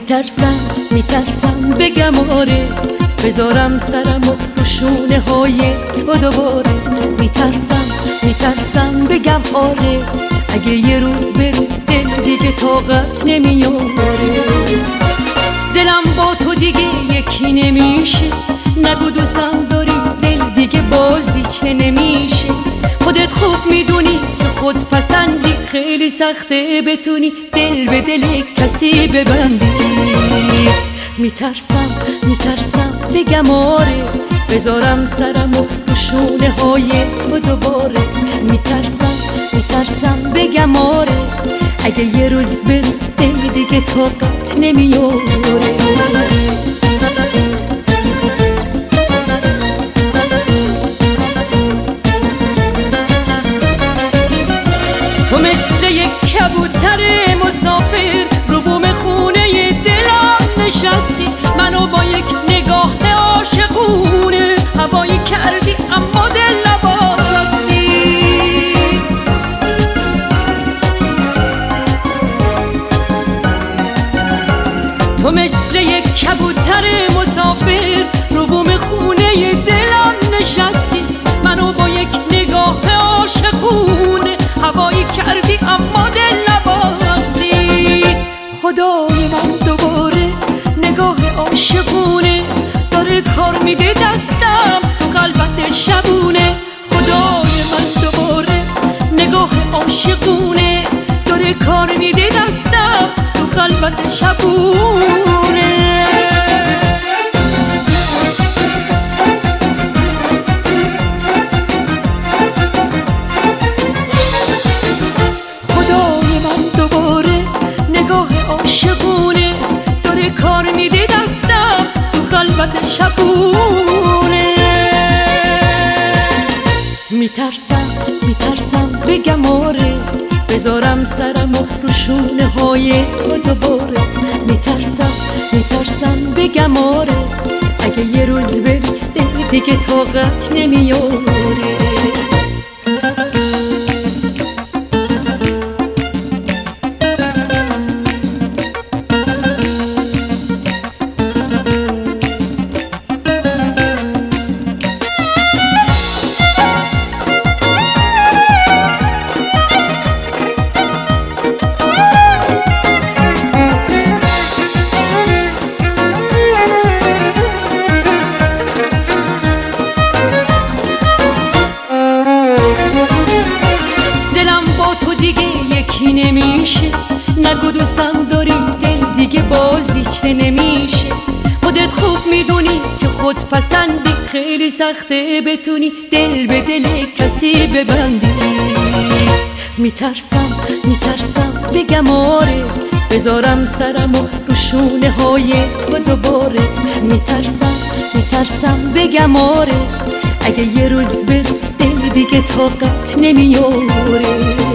میترسم بگم آره، بذارم سرمو رو شونه های تو دوباره. میترسم بگم آره، اگه یه روز بری دل دیگه طاقت نمیاره. دلم با تو دیگه یکی نمیشه، نگو دوستم داری دل دیگه بازی چه نمیشه. خودت خوب میدونی که خود پسندی، خیلی سخته بتونی دل به دل کسی ببندی. میترسم بگم آره، بذارم سرمو رو شونه های تو دوباره. میترسم بگم آره، اگه یه روز بری دل دیگه طاقت نمیاره. تو مثل یک کبوتر مسافر رو بوم خونه دلم نشستی، منو با یک نگاه عاشقونه هوایی کردی اما دل نباستی. تو مثل یک کبوتر مسافر رو بوم خونه دلم نشستی، منو با یک نگاه عاشقونه هوایی کردی اما دل نباستی. خدای من دوباره نگاه عاشقونه داره کار میده دستم تو قلبت شبونه. خدای من دوباره نگاه عاشقونه داره کار میده دستم تو قلبت شبونه. عاشقونه داره کار میده دستم تو قلبت شبونه. میترسم بگم آره، بذارم سرمو رو شونه های تو دوباره. میترسم بگم آره، اگه یه روز بری دل دیگه طاقت نمیاره. دیگه یکی نمیشه، نگو دوستم داری دل دیگه بازی چه نمیشه. خودت خوب میدونی که خود پسندی، خیلی سخته بتونی دل به دل کسی ببندی. میترسم بگم آره، بذارم سرمو رو شونه های تو دوباره. میترسم بگم آره، اگه یه روز بری دل دیگه طاقت نمیاره.